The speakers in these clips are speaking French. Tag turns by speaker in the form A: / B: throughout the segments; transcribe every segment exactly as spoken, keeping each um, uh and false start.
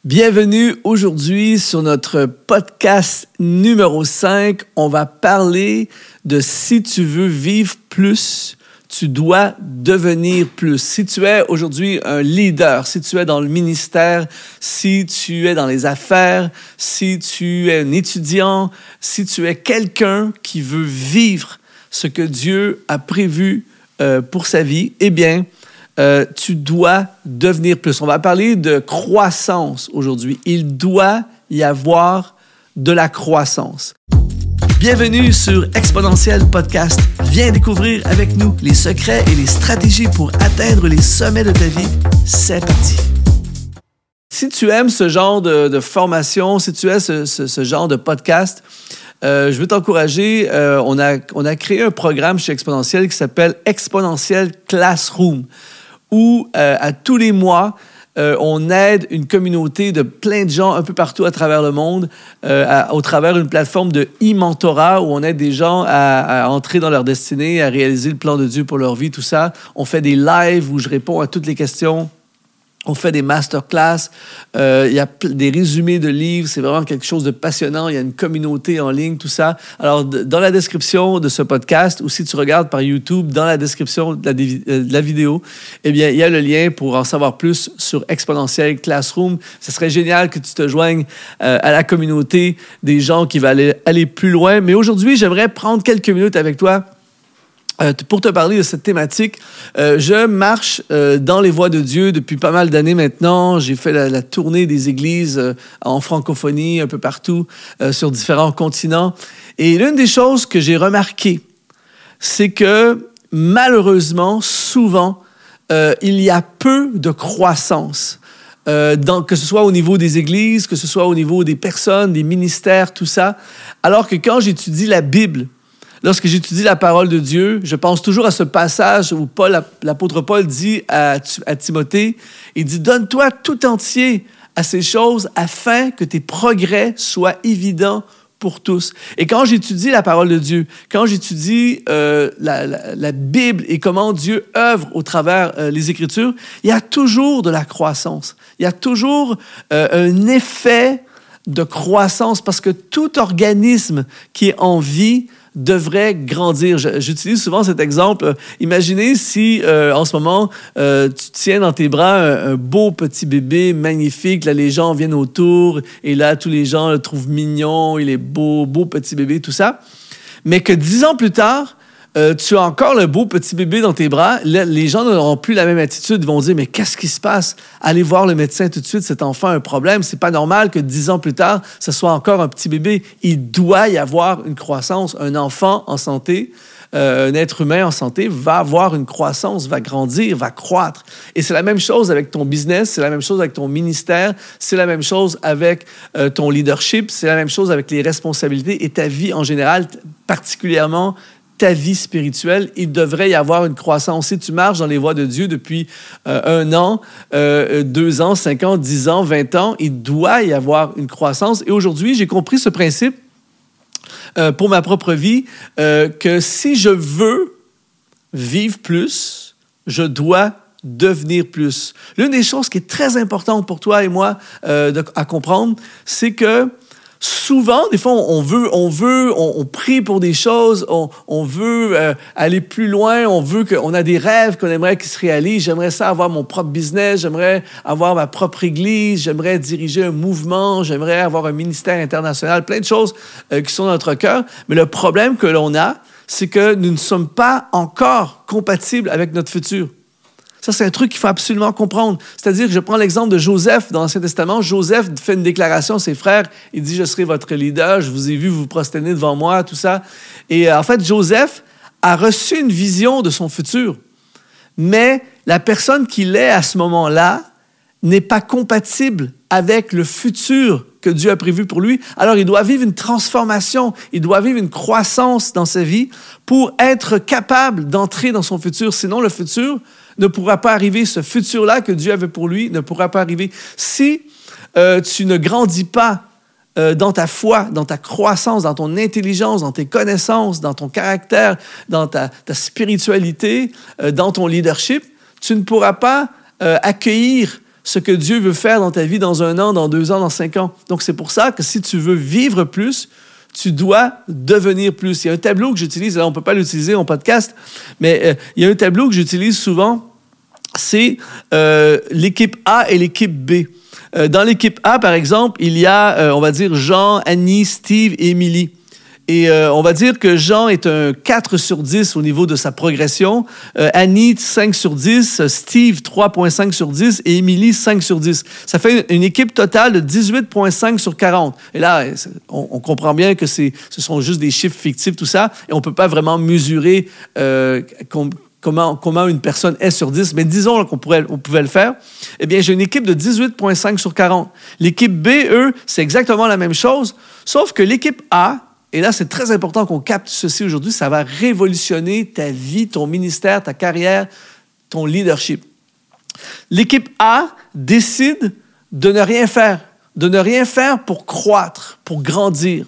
A: Bienvenue aujourd'hui sur notre podcast numéro cinq. On va parler de si tu veux vivre plus, tu dois devenir plus. Si tu es aujourd'hui un leader, si tu es dans le ministère, si tu es dans les affaires, si tu es un étudiant, si tu es quelqu'un qui veut vivre ce que Dieu a prévu euh, pour sa vie, eh bien, Euh, tu dois devenir plus. On va parler de croissance aujourd'hui. Il doit y avoir de la croissance. Bienvenue sur Exponentiel Podcast. Viens découvrir avec nous les secrets et les stratégies pour atteindre les sommets de ta vie. C'est parti. Si tu aimes ce genre de, de formation, si tu aimes ce, ce, ce genre de podcast, Euh, je veux t'encourager. Euh, on a, on a créé un programme chez Exponentiel qui s'appelle Exponentiel Classroom, où euh, à tous les mois, euh, on aide une communauté de plein de gens un peu partout à travers le monde, euh, à, au travers d'une plateforme de e-mentorat où on aide des gens à, à entrer dans leur destinée, à réaliser le plan de Dieu pour leur vie, tout ça. On fait des lives où je réponds à toutes les questions. On fait des masterclass, euh, il y a des résumés de livres, c'est vraiment quelque chose de passionnant, il y a une communauté en ligne, tout ça. Alors, d- dans la description de ce podcast, ou si tu regardes par YouTube, dans la description de la, de la vidéo, eh bien, il y a le lien pour en savoir plus sur Exponentiel Classroom. Ce serait génial que tu te joignes euh, à la communauté des gens qui veulent aller, aller plus loin. Mais aujourd'hui, j'aimerais prendre quelques minutes avec toi Euh, pour te parler de cette thématique. Euh, je marche euh, dans les voies de Dieu depuis pas mal d'années maintenant. J'ai fait la, la tournée des églises euh, en francophonie, un peu partout, euh, sur différents continents. Et l'une des choses que j'ai remarquées, c'est que malheureusement, souvent, euh, il y a peu de croissance. Euh, dans, que ce soit au niveau des églises, que ce soit au niveau des personnes, des ministères, tout ça. Alors que quand j'étudie la Bible, lorsque j'étudie la parole de Dieu, je pense toujours à ce passage où Paul, l'apôtre Paul dit à, à Timothée, il dit « Donne-toi tout entier à ces choses afin que tes progrès soient évidents pour tous. » Et quand j'étudie la parole de Dieu, quand j'étudie euh, la, la, la Bible et comment Dieu œuvre au travers euh, les Écritures, il y a toujours de la croissance. Il y a toujours euh, un effet de croissance parce que tout organisme qui est en vie devrait grandir. J'utilise souvent cet exemple. Imaginez si, euh, en ce moment, euh, tu tiens dans tes bras un, un beau petit bébé magnifique. Là, les gens viennent autour et là, tous les gens le trouvent mignon. Il est beau, beau petit bébé, tout ça. Mais que dix ans plus tard, Euh, tu as encore le beau petit bébé dans tes bras, là, les gens n'auront plus la même attitude, ils vont dire « Mais qu'est-ce qui se passe? Allez voir le médecin tout de suite, cet enfant a un problème. C'est pas normal que dix ans plus tard, ce soit encore un petit bébé. » Il doit y avoir une croissance. Un enfant en santé, euh, un être humain en santé va avoir une croissance, va grandir, va croître. Et c'est la même chose avec ton business, c'est la même chose avec ton ministère, c'est la même chose avec euh, ton leadership, c'est la même chose avec les responsabilités et ta vie en général, particulièrement ta vie spirituelle. Il devrait y avoir une croissance. Si tu marches dans les voies de Dieu depuis euh, un an, euh, deux ans, cinq ans, dix ans, vingt ans, il doit y avoir une croissance. Et aujourd'hui, j'ai compris ce principe euh, pour ma propre vie, euh, que si je veux vivre plus, je dois devenir plus. L'une des choses qui est très importante pour toi et moi euh, de, à comprendre, c'est que souvent, des fois, on veut, on veut, on, on prie pour des choses, on, on veut euh, aller plus loin, on veut qu'on a des rêves qu'on aimerait qu'ils se réalisent. J'aimerais ça avoir mon propre business, j'aimerais avoir ma propre église, j'aimerais diriger un mouvement, j'aimerais avoir un ministère international, plein de choses euh, qui sont dans notre cœur. Mais le problème que l'on a, c'est que nous ne sommes pas encore compatibles avec notre futur. Ça, c'est un truc qu'il faut absolument comprendre. C'est-à-dire que je prends l'exemple de Joseph dans l'Ancien Testament. Joseph fait une déclaration à ses frères. Il dit « Je serai votre leader, je vous ai vu vous prosterner devant moi », tout ça. Et euh, en fait, Joseph a reçu une vision de son futur. Mais la personne qu'il est à ce moment-là n'est pas compatible avec le futur que Dieu a prévu pour lui. Alors, il doit vivre une transformation, il doit vivre une croissance dans sa vie pour être capable d'entrer dans son futur. Sinon, le futur ne pourra pas arriver. Ce futur-là que Dieu avait pour lui ne pourra pas arriver. Si euh, tu ne grandis pas euh, dans ta foi, dans ta croissance, dans ton intelligence, dans tes connaissances, dans ton caractère, dans ta, ta spiritualité, euh, dans ton leadership, tu ne pourras pas euh, accueillir ce que Dieu veut faire dans ta vie dans un an, dans deux ans, dans cinq ans. Donc, c'est pour ça que si tu veux vivre plus, tu dois devenir plus. Il y a un tableau que j'utilise, là, on ne peut pas l'utiliser en podcast, mais euh, il y a un tableau que j'utilise souvent, c'est euh, l'équipe A et l'équipe B. Euh, dans l'équipe A, par exemple, il y a, euh, on va dire, Jean, Annie, Steve et Émilie. Et euh, on va dire que Jean est un quatre sur dix au niveau de sa progression, euh, Annie cinq sur dix, Steve trois virgule cinq sur dix et Émilie cinq sur dix. Ça fait une équipe totale de dix-huit virgule cinq sur quarante. Et là, on, on comprend bien que c'est, ce sont juste des chiffres fictifs, tout ça, et on ne peut pas vraiment mesurer euh, com- comment, comment une personne est sur dix, mais disons qu'on pourrait, on pouvait le faire. Eh bien, j'ai une équipe de dix-huit virgule cinq sur quarante. L'équipe B, eux, c'est exactement la même chose, sauf que l'équipe A, et là, c'est très important qu'on capte ceci aujourd'hui. Ça va révolutionner ta vie, ton ministère, ta carrière, ton leadership. L'équipe A décide de ne rien faire, de ne rien faire pour croître, pour grandir.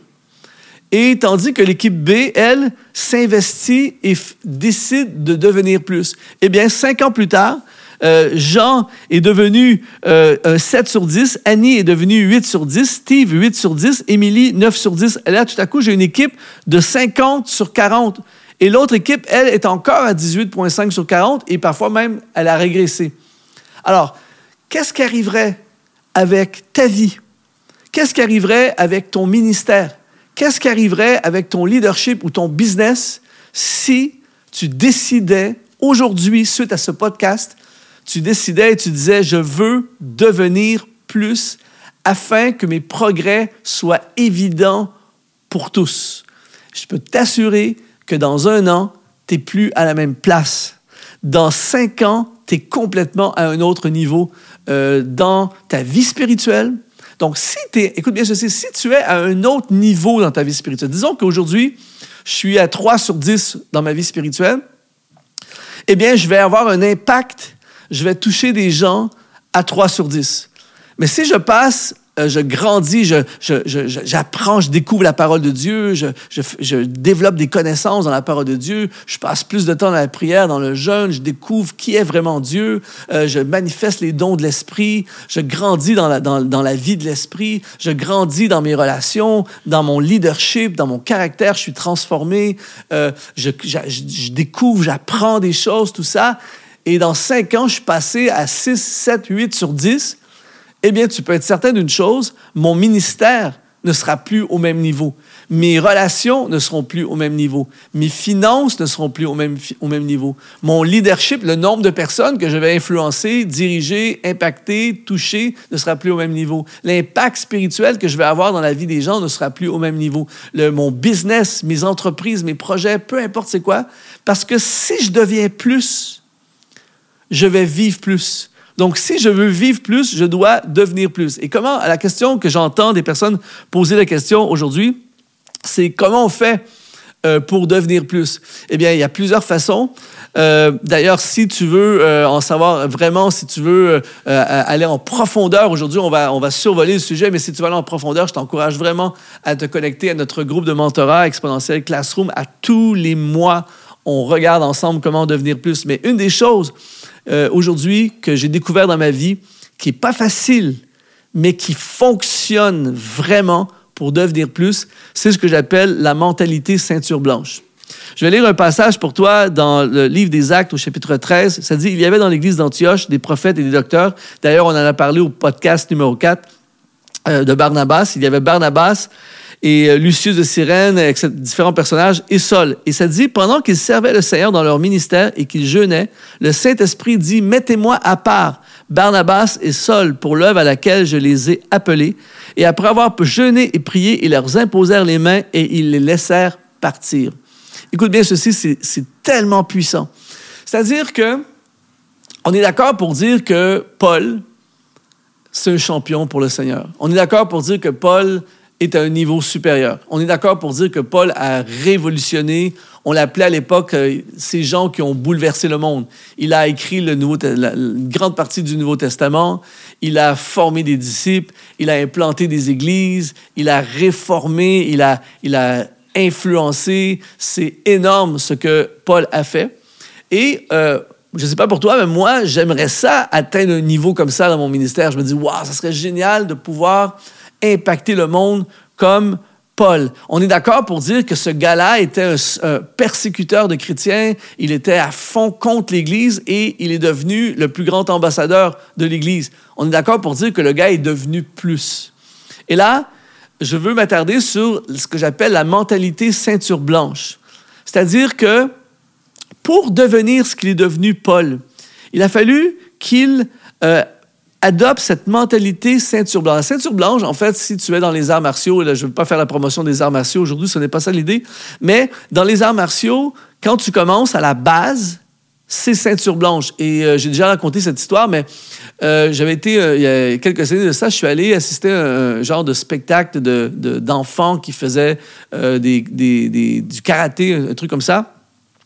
A: Et tandis que l'équipe B, elle, s'investit et f- décide de devenir plus. Eh bien, cinq ans plus tard, Euh, Jean est devenu euh, un sept sur dix, Annie est devenue huit sur dix, Steve huit sur dix, Émilie neuf sur dix. Et là, tout à coup, j'ai une équipe de cinquante sur quarante. Et l'autre équipe, elle, est encore à dix-huit virgule cinq sur quarante et parfois même, elle a régressé. Alors, qu'est-ce qui arriverait avec ta vie? Qu'est-ce qui arriverait avec ton ministère? Qu'est-ce qui arriverait avec ton leadership ou ton business si tu décidais aujourd'hui, suite à ce podcast, tu décidais et tu disais, je veux devenir plus afin que mes progrès soient évidents pour tous. Je peux t'assurer que dans un an, tu n'es plus à la même place. Dans cinq ans, tu es complètement à un autre niveau euh, dans ta vie spirituelle. Donc, si tu es, écoute bien ceci, si tu es à un autre niveau dans ta vie spirituelle, disons qu'aujourd'hui, je suis à trois sur dix dans ma vie spirituelle, eh bien, je vais avoir un impact, je vais toucher des gens à trois sur dix. Mais si je passe, euh, je grandis, je, je, je, je, j'apprends, je découvre la parole de Dieu, je, je, je développe des connaissances dans la parole de Dieu, je passe plus de temps dans la prière, dans le jeûne, je découvre qui est vraiment Dieu, euh, je manifeste les dons de l'Esprit, je grandis dans la, dans, dans la vie de l'Esprit, je grandis dans mes relations, dans mon leadership, dans mon caractère, je suis transformé, euh, je, je, je découvre, j'apprends des choses, tout ça. Et dans cinq ans, je suis passé à six, sept, huit sur dix. Eh bien, tu peux être certain d'une chose, mon ministère ne sera plus au même niveau. Mes relations ne seront plus au même niveau. Mes finances ne seront plus au même, au même niveau. Mon leadership, le nombre de personnes que je vais influencer, diriger, impacter, toucher, ne sera plus au même niveau. L'impact spirituel que je vais avoir dans la vie des gens ne sera plus au même niveau. Le, mon business, mes entreprises, mes projets, peu importe c'est quoi, parce que si je deviens plus, je vais vivre plus. Donc, si je veux vivre plus, je dois devenir plus. Et comment, à la question que j'entends des personnes poser la question aujourd'hui, c'est comment on fait euh, pour devenir plus? Eh bien, il y a plusieurs façons. Euh, d'ailleurs, si tu veux euh, en savoir vraiment, si tu veux euh, aller en profondeur, aujourd'hui, on va, on va survoler le sujet, mais si tu veux aller en profondeur, je t'encourage vraiment à te connecter à notre groupe de mentorat Exponentiel Classroom. À tous les mois, on regarde ensemble comment devenir plus. Mais une des choses Euh, aujourd'hui que j'ai découvert dans ma vie, qui n'est pas facile, mais qui fonctionne vraiment pour devenir plus, c'est ce que j'appelle la mentalité ceinture blanche. Je vais lire un passage pour toi dans le livre des Actes au chapitre treize. Ça dit, il y avait dans l'église d'Antioche des prophètes et des docteurs. D'ailleurs, on en a parlé au podcast numéro quatre euh, de Barnabas. Il y avait Barnabas et Lucius de Cyrène, avec différents personnages, et Saul. Et ça dit, pendant qu'ils servaient le Seigneur dans leur ministère et qu'ils jeûnaient, le Saint-Esprit dit, « Mettez-moi à part Barnabas et Saul pour l'œuvre à laquelle je les ai appelés. » Et après avoir jeûné et prié, ils leur imposèrent les mains et ils les laissèrent partir. Écoute bien ceci, c'est, c'est tellement puissant. C'est-à-dire que on est d'accord pour dire que Paul, c'est un champion pour le Seigneur. On est d'accord pour dire que Paul est à un niveau supérieur. On est d'accord pour dire que Paul a révolutionné, on l'appelait à l'époque euh, ces gens qui ont bouleversé le monde. Il a écrit le Nouveau, la, une grande partie du Nouveau Testament, il a formé des disciples, il a implanté des églises, il a réformé, il a, il a influencé. C'est énorme ce que Paul a fait. Et euh, Je ne sais pas pour toi, mais moi, j'aimerais ça, atteindre un niveau comme ça dans mon ministère. Je me dis, waouh, ça serait génial de pouvoir impacter le monde comme Paul. On est d'accord pour dire que ce gars-là était un, un persécuteur de chrétiens, il était à fond contre l'Église et il est devenu le plus grand ambassadeur de l'Église. On est d'accord pour dire que le gars est devenu plus. Et là, je veux m'attarder sur ce que j'appelle la mentalité ceinture blanche. C'est-à-dire que pour devenir ce qu'il est devenu Paul, il a fallu qu'il euh, adopte cette mentalité ceinture blanche. La ceinture blanche, en fait, si tu es dans les arts martiaux, et là, je ne veux pas faire la promotion des arts martiaux aujourd'hui, ce n'est pas ça l'idée, mais dans les arts martiaux, quand tu commences à la base, c'est ceinture blanche. Et euh, j'ai déjà raconté cette histoire, mais euh, j'avais été, euh, il y a quelques années de ça, je suis allé assister à un, un genre de spectacle de, de, d'enfants qui faisaient euh, des, des, des, du karaté, un truc comme ça.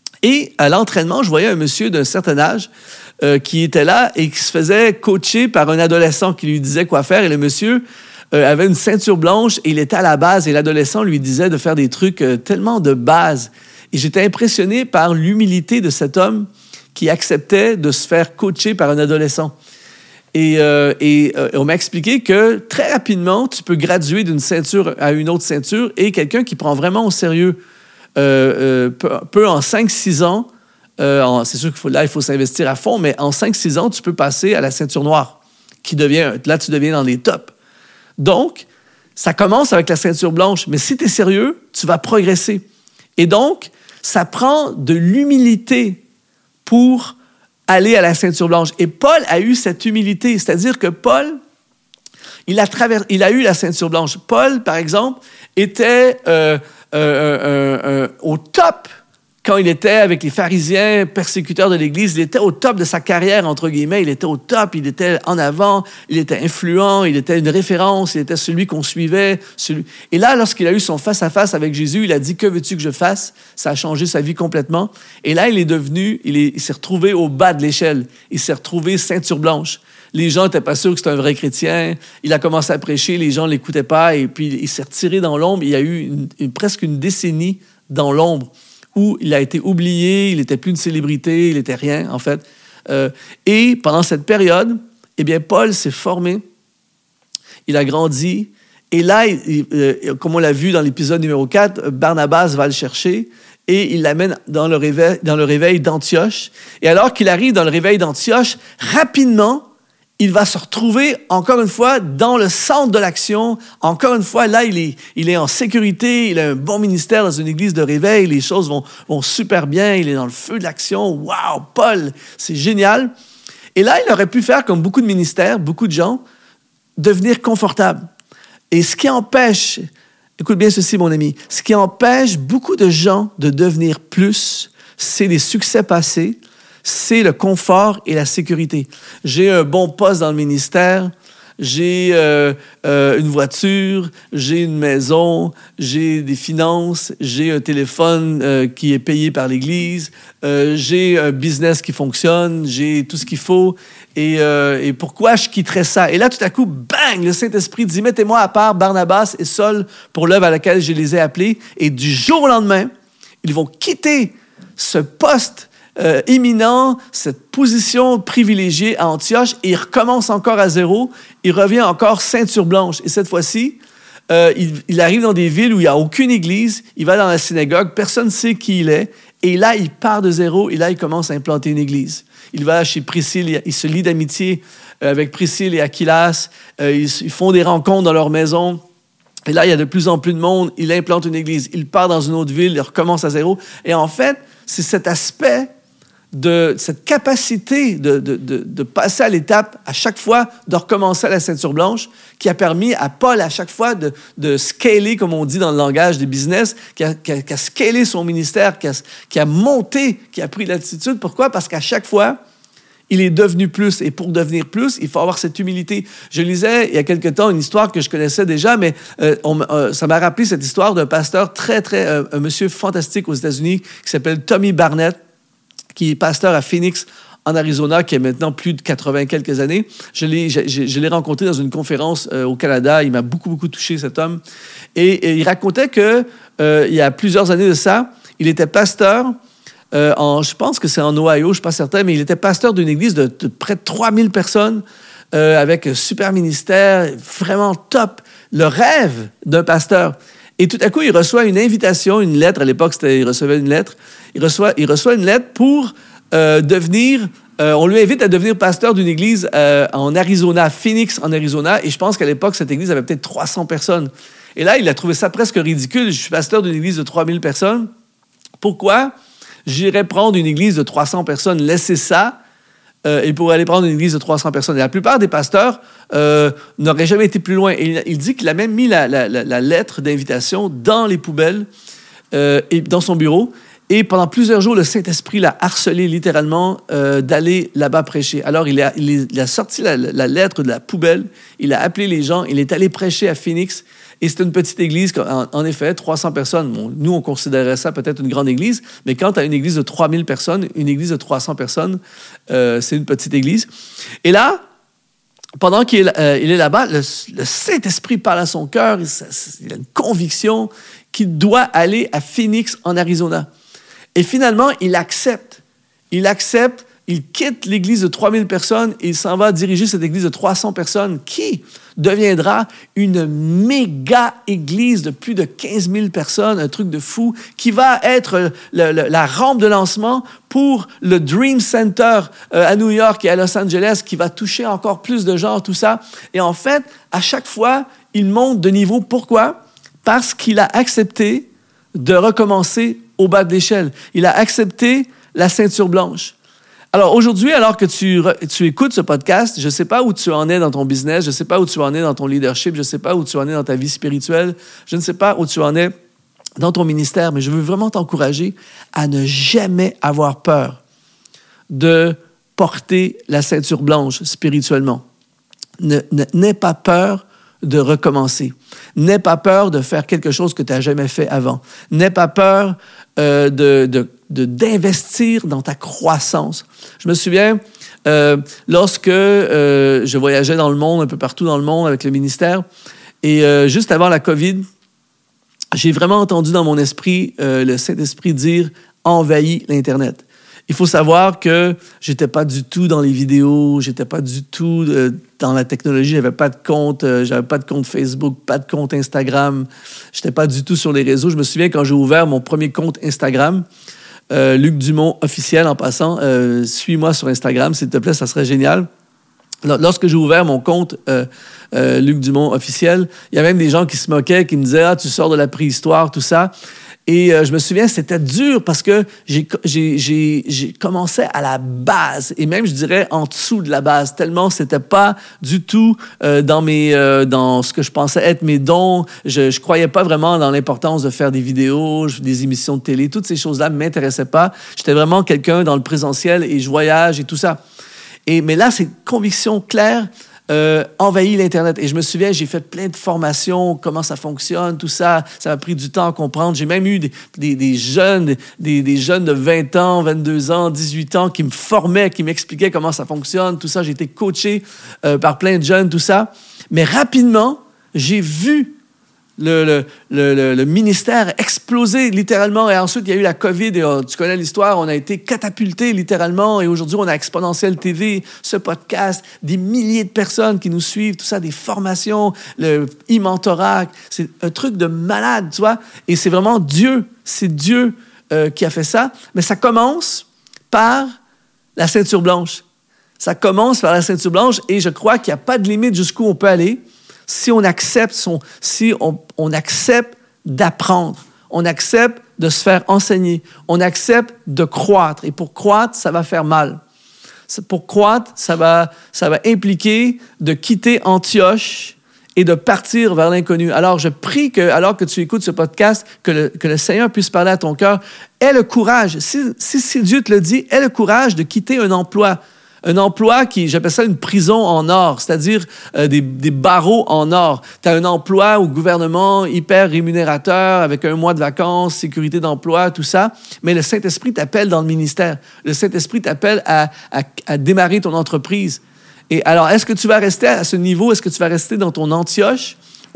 A: Et à l'entraînement, je voyais un monsieur d'un certain âge euh, qui était là et qui se faisait coacher par un adolescent qui lui disait quoi faire. Et le monsieur euh, avait une ceinture blanche et il était à la base. Et l'adolescent lui disait de faire des trucs euh, tellement de base. Et j'étais impressionné par l'humilité de cet homme qui acceptait de se faire coacher par un adolescent. Et, euh, et euh, on m'a expliqué que très rapidement, tu peux graduer d'une ceinture à une autre ceinture et quelqu'un qui prend vraiment au sérieux euh, euh, peut, peut en cinq six ans, euh, en, c'est sûr qu'il faut, là, il faut s'investir à fond, mais en cinq six ans, tu peux passer à la ceinture noire, qui devient, là, tu deviens dans les tops. Donc, ça commence avec la ceinture blanche, mais si tu es sérieux, tu vas progresser. Et donc, ça prend de l'humilité pour aller à la ceinture blanche. Et Paul a eu cette humilité, c'est-à-dire que Paul, il a, travers... il a eu la ceinture blanche. Paul, par exemple, était euh, euh, euh, euh, au top quand il était avec les pharisiens, persécuteurs de l'Église. Il était au top de sa carrière, entre guillemets. Il était au top, il était en avant, il était influent, il était une référence, il était celui qu'on suivait. Celui... Et là, lorsqu'il a eu son face-à-face avec Jésus, il a dit « Que veux-tu que je fasse ?» Ça a changé sa vie complètement. Et là, il est devenu, il, est, il s'est retrouvé au bas de l'échelle. Il s'est retrouvé ceinture blanche. Les gens n'étaient pas sûrs que c'était un vrai chrétien. Il a commencé à prêcher, les gens ne l'écoutaient pas. Et puis, il s'est retiré dans l'ombre. Il y a eu une, une, presque une décennie dans l'ombre, où il a été oublié, il n'était plus une célébrité, il n'était rien, en fait. Euh, et pendant cette période, eh bien, Paul s'est formé, il a grandi, et là, il, il, euh, comme on l'a vu dans l'épisode numéro quatre, Barnabas va le chercher, et il l'amène dans le réveil, dans le réveil d'Antioche. Et alors qu'il arrive dans le réveil d'Antioche, rapidement, il va se retrouver, encore une fois, dans le centre de l'action. Encore une fois, là, il est, il est en sécurité, il a un bon ministère dans une église de réveil, les choses vont, vont super bien, il est dans le feu de l'action. Wow, Paul, c'est génial. Et là, il aurait pu faire, comme beaucoup de ministères, beaucoup de gens, devenir confortable. Et ce qui empêche, écoute bien ceci, mon ami, ce qui empêche beaucoup de gens de devenir plus, c'est les succès passés, c'est le confort et la sécurité. J'ai un bon poste dans le ministère, j'ai euh, euh, une voiture, j'ai une maison, j'ai des finances, j'ai un téléphone euh, qui est payé par l'Église, euh, j'ai un business qui fonctionne, j'ai tout ce qu'il faut. Et, euh, et pourquoi je quitterais ça? Et là, tout à coup, bang, le Saint-Esprit dit « Mettez-moi à part Barnabas et Saul pour l'œuvre à laquelle je les ai appelés. » Et du jour au lendemain, ils vont quitter ce poste Euh, éminent, cette position privilégiée à Antioche, et il recommence encore à zéro, il revient encore ceinture blanche. Et cette fois-ci, euh, il, il arrive dans des villes où il n'y a aucune église, il va dans la synagogue, personne ne sait qui il est, et là, il part de zéro, et là, il commence à implanter une église. Il va chez Priscille, il se lie d'amitié avec Priscille et Aquilas, euh, ils, ils font des rencontres dans leur maison. Et là, il y a de plus en plus de monde, il implante une église, il part dans une autre ville, il recommence à zéro. Et en fait, c'est cet aspect de cette capacité de, de, de, de passer à l'étape à chaque fois, de recommencer à la ceinture blanche, qui a permis à Paul à chaque fois de, de scaler, comme on dit dans le langage des business, qui a, qui a, qui a scalé son ministère, qui a, qui a monté, qui a pris l'attitude. Pourquoi? Parce qu'à chaque fois, il est devenu plus. Et pour devenir plus, il faut avoir cette humilité. Je lisais il y a quelque temps une histoire que je connaissais déjà, mais euh, on, euh, ça m'a rappelé cette histoire d'un pasteur très, très, euh, un monsieur fantastique aux États-Unis qui s'appelle Tommy Barnett, qui est pasteur à Phoenix, en Arizona, qui a maintenant plus de quatre-vingts quelques années. Je l'ai, je, je l'ai rencontré dans une conférence euh, au Canada. Il m'a beaucoup, beaucoup touché, cet homme. Et, et il racontait que euh, il y a plusieurs années de ça, il était pasteur euh, en, je pense que c'est en Ohio, je ne suis pas certain, mais il était pasteur d'une église de, de près de trois mille personnes, euh, avec un super ministère, vraiment top. Le rêve d'un pasteur. Et tout à coup, il reçoit une invitation, une lettre. À l'époque, c'était, il recevait une lettre. Il reçoit, il reçoit une lettre pour euh, devenir... Euh, on lui invite à devenir pasteur d'une église euh, en Arizona, Phoenix, en Arizona. Et je pense qu'à l'époque, cette église avait peut-être trois cents personnes. Et là, il a trouvé ça presque ridicule. Je suis pasteur d'une église de trois mille personnes. Pourquoi j'irais prendre une église de trois cents personnes, laisser ça, euh, et pour aller prendre une église de trois cents personnes? Et la plupart des pasteurs euh, n'auraient jamais été plus loin. Et il, il dit qu'il a même mis la, la, la, la lettre d'invitation dans les poubelles euh, et dans son bureau. Et pendant plusieurs jours, le Saint-Esprit l'a harcelé littéralement euh, d'aller là-bas prêcher. Alors, il a, il a sorti la, la lettre de la poubelle, il a appelé les gens, il est allé prêcher à Phoenix. Et c'est une petite église, en, en effet, trois cents personnes. Bon, nous, on considérait ça peut-être une grande église, mais quand tu as une église de trois mille personnes, une église de trois cents personnes, euh, c'est une petite église. Et là, pendant qu'il est, euh, il est là-bas, le, le Saint-Esprit parle à son cœur, il, il a une conviction qu'il doit aller à Phoenix, en Arizona. Et finalement, il accepte. Il accepte, il quitte l'église de trois mille personnes et il s'en va diriger cette église de trois cents personnes qui deviendra une méga église de plus de quinze mille personnes, un truc de fou, qui va être le, le, la rampe de lancement pour le Dream Center euh, à New York et à Los Angeles, qui va toucher encore plus de gens, tout ça. Et en fait, à chaque fois, il monte de niveau. Pourquoi? Parce qu'il a accepté de recommencer au bas de l'échelle. Il a accepté la ceinture blanche. Alors aujourd'hui, alors que tu, tu écoutes ce podcast, je ne sais pas où tu en es dans ton business, je ne sais pas où tu en es dans ton leadership, je ne sais pas où tu en es dans ta vie spirituelle, je ne sais pas où tu en es dans ton ministère, mais je veux vraiment t'encourager à ne jamais avoir peur de porter la ceinture blanche spirituellement. Ne, ne, n'aie pas peur de recommencer. N'aie pas peur de faire quelque chose que tu n'as jamais fait avant. N'aie pas peur euh, de, de, de, d'investir dans ta croissance. Je me souviens, euh, lorsque euh, je voyageais dans le monde, un peu partout dans le monde avec le ministère, et euh, juste avant la COVID, j'ai vraiment entendu dans mon esprit euh, le Saint-Esprit dire « envahis l'Internet ». Il faut savoir que j'étais pas du tout dans les vidéos, j'étais pas du tout euh, dans la technologie, j'avais pas de compte, euh, j'avais pas de compte Facebook, pas de compte Instagram, j'étais pas du tout sur les réseaux. Je me souviens quand j'ai ouvert mon premier compte Instagram, euh, Luc Dumont officiel en passant, euh, suis-moi sur Instagram s'il te plaît, ça serait génial. Lorsque j'ai ouvert mon compte euh, euh, Luc Dumont officiel, il y a même des gens qui se moquaient, qui me disaient « Ah, tu sors de la préhistoire, tout ça ». Et euh, je me souviens, c'était dur parce que j'ai, j'ai, j'ai, j'ai commencé à la base, et même, je dirais, en dessous de la base, tellement c'était pas du tout euh, dans, mes, euh, dans ce que je pensais être mes dons. Je, je croyais pas vraiment dans l'importance de faire des vidéos, des émissions de télé. Toutes ces choses-là ne m'intéressaient pas. J'étais vraiment quelqu'un dans le présentiel et je voyage et tout ça. Et, mais là, c'est une conviction claire. Euh, envahit l'Internet. Et je me souviens, j'ai fait plein de formations, comment ça fonctionne, tout ça. Ça m'a pris du temps à comprendre. J'ai même eu des, des, des jeunes, des, des jeunes de vingt ans, vingt-deux ans, dix-huit ans qui me formaient, qui m'expliquaient comment ça fonctionne, tout ça. J'ai été coaché euh, par plein de jeunes, tout ça. Mais rapidement, j'ai vu Le, le, le, le ministère exploser littéralement. Et ensuite, il y a eu la COVID. Et, oh, tu connais l'histoire. On a été catapultés littéralement. Et aujourd'hui, on a Exponentiel T V, ce podcast, des milliers de personnes qui nous suivent, tout ça, des formations, le e-mentorat. C'est un truc de malade, tu vois. Et c'est vraiment Dieu. C'est Dieu euh, qui a fait ça. Mais ça commence par la ceinture blanche. Ça commence par la ceinture blanche. Et je crois qu'il n'y a pas de limite jusqu'où on peut aller. Si on accepte, son, si on, on accepte d'apprendre, on accepte de se faire enseigner, on accepte de croître. Et pour croître, ça va faire mal. Pour croître, ça va, ça va impliquer de quitter Antioche et de partir vers l'inconnu. Alors, je prie que, alors que tu écoutes ce podcast, que le, que le Seigneur puisse parler à ton cœur. Aie le courage, si, si, si Dieu te le dit, aie le courage de quitter un emploi. Un emploi qui, j'appelle ça une prison en or, c'est-à-dire euh, des, des barreaux en or. Tu as un emploi au gouvernement hyper rémunérateur, avec un mois de vacances, sécurité d'emploi, tout ça, mais le Saint-Esprit t'appelle dans le ministère. Le Saint-Esprit t'appelle à, à, à démarrer ton entreprise. Et alors, est-ce que tu vas rester à ce niveau? Est-ce que tu vas rester dans ton Antioche?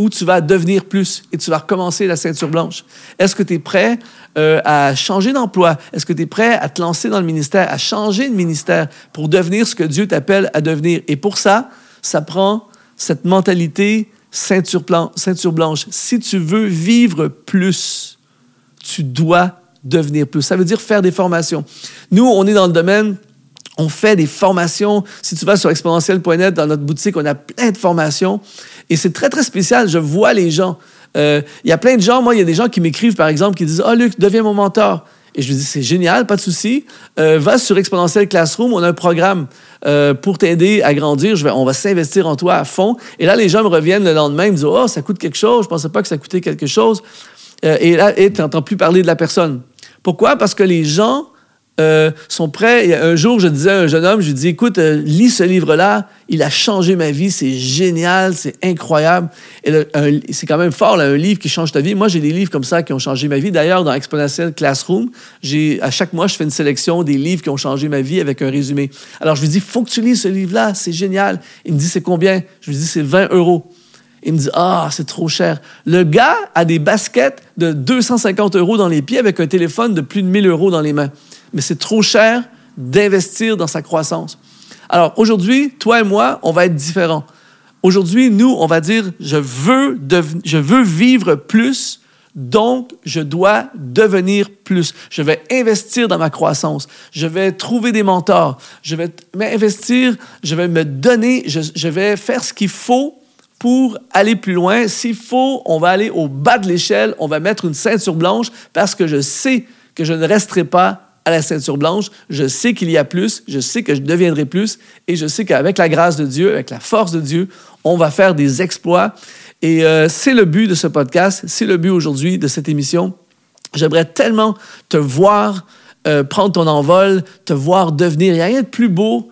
A: ou tu vas devenir plus et tu vas recommencer la ceinture blanche? Est-ce que tu es prêt euh, à changer d'emploi? Est-ce que tu es prêt à te lancer dans le ministère, à changer de ministère pour devenir ce que Dieu t'appelle à devenir? Et pour ça, ça prend cette mentalité ceinture, plan- ceinture blanche. Si tu veux vivre plus, tu dois devenir plus. Ça veut dire faire des formations. Nous, on est dans le domaine, on fait des formations. Si tu vas sur exponentiel point net, dans notre boutique, on a plein de formations. Et c'est très, très spécial. Je vois les gens. Il euh, y a plein de gens, moi, il y a des gens qui m'écrivent, par exemple, qui disent « Ah, Luc, deviens mon mentor. » Et je lui dis « C'est génial, pas de souci. Euh, va sur Exponentiel Classroom, on a un programme euh, pour t'aider à grandir. Je vais, on va s'investir en toi à fond. » Et là, les gens me reviennent le lendemain, ils me disent « Oh, ça coûte quelque chose. Je pensais pas que ça coûtait quelque chose. Euh, » Et là, tu n'entends plus parler de la personne. Pourquoi? Parce que les gens euh, sont prêts. Un jour, je disais à un jeune homme, je lui dis, écoute, euh, lis ce livre-là, il a changé ma vie, c'est génial, c'est incroyable. Et le, un, c'est quand même fort, là, un livre qui change ta vie. Moi, j'ai des livres comme ça qui ont changé ma vie. D'ailleurs, dans Exponentiel Classroom, j'ai, à chaque mois, je fais une sélection des livres qui ont changé ma vie avec un résumé. Alors, je lui dis, il faut que tu lises ce livre-là, c'est génial. Il me dit, c'est combien? Je lui dis, c'est vingt euros. Il me dit « Ah, c'est trop cher. » Le gars a des baskets de deux cent cinquante euros dans les pieds avec un téléphone de plus de mille euros dans les mains. Mais c'est trop cher d'investir dans sa croissance. Alors, aujourd'hui, toi et moi, on va être différents. Aujourd'hui, nous, on va dire « Je veux, dev- je veux vivre plus, donc je dois devenir plus. Je vais investir dans ma croissance. Je vais trouver des mentors. Je vais m'investir, je vais me donner, je, je vais faire ce qu'il faut pour aller plus loin. S'il faut, on va aller au bas de l'échelle, on va mettre une ceinture blanche parce que je sais que je ne resterai pas à la ceinture blanche. Je sais qu'il y a plus, je sais que je deviendrai plus et je sais qu'avec la grâce de Dieu, avec la force de Dieu, on va faire des exploits. Et euh, c'est le but de ce podcast, c'est le but aujourd'hui de cette émission. J'aimerais tellement te voir euh, prendre ton envol, te voir devenir. Il n'y a rien de plus beau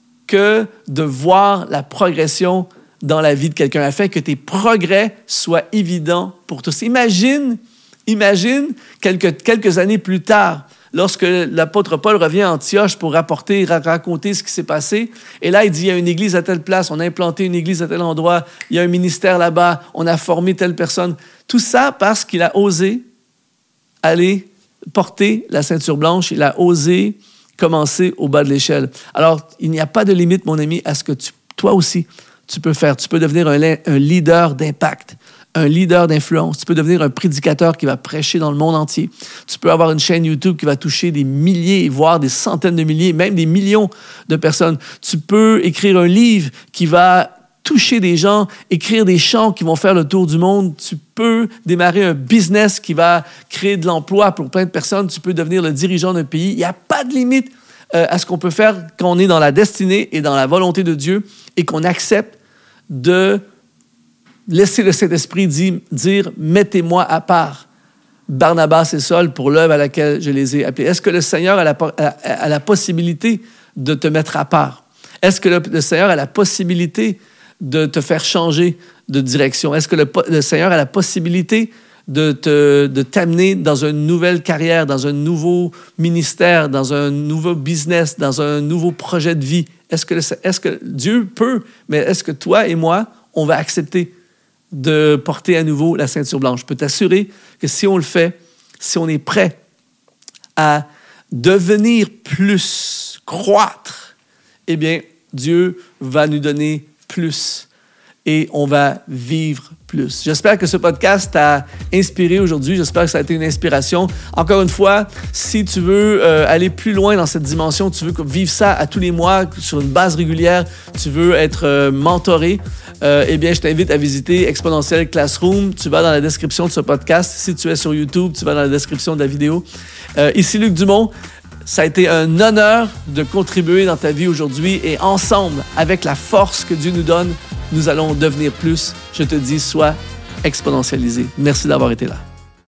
A: que de voir la progression dans la vie de quelqu'un, afin que tes progrès soient évidents pour tous. Imagine, imagine quelques, quelques années plus tard, lorsque l'apôtre Paul revient à Antioche pour rapporter, raconter ce qui s'est passé, et là, il dit, il y a une église à telle place, on a implanté une église à tel endroit, il y a un ministère là-bas, on a formé telle personne. Tout ça parce qu'il a osé aller porter la ceinture blanche, il a osé commencer au bas de l'échelle. Alors, il n'y a pas de limite, mon ami, à ce que tu, toi aussi, tu peux faire. Tu peux devenir un, un leader d'impact, un leader d'influence. Tu peux devenir un prédicateur qui va prêcher dans le monde entier. Tu peux avoir une chaîne YouTube qui va toucher des milliers, voire des centaines de milliers, même des millions de personnes. Tu peux écrire un livre qui va toucher des gens, écrire des chants qui vont faire le tour du monde. Tu peux démarrer un business qui va créer de l'emploi pour plein de personnes. Tu peux devenir le dirigeant d'un pays. Il n'y a pas de limite euh, à ce qu'on peut faire quand on est dans la destinée et dans la volonté de Dieu et qu'on accepte de laisser le Saint-Esprit dire, dire « Mettez-moi à part Barnabas et Saul pour l'œuvre à laquelle je les ai appelés. » Est-ce que le Seigneur a la, a, a la possibilité de te mettre à part? Est-ce que le, le Seigneur a la possibilité de te faire changer de direction? Est-ce que le, le Seigneur a la possibilité de, te, de t'amener dans une nouvelle carrière, dans un nouveau ministère, dans un nouveau business, dans un nouveau projet de vie? Est-ce que, le, est-ce que Dieu peut, mais est-ce que toi et moi, on va accepter de porter à nouveau la ceinture blanche? Je peux t'assurer que si on le fait, si on est prêt à devenir plus, croître, eh bien, Dieu va nous donner plus et on va vivre plus. J'espère que ce podcast t'a inspiré aujourd'hui. J'espère que ça a été une inspiration. Encore une fois, si tu veux euh, aller plus loin dans cette dimension, tu veux vivre ça à tous les mois sur une base régulière, tu veux être euh, mentoré, euh, eh bien, je t'invite à visiter Exponentiel Classroom. Tu vas dans la description de ce podcast. Si tu es sur YouTube, tu vas dans la description de la vidéo. Euh, ici Luc Dumont. Ça a été un honneur de contribuer dans ta vie aujourd'hui et ensemble, avec la force que Dieu nous donne, nous allons devenir plus. Je te dis, sois exponentialisé. Merci d'avoir été là.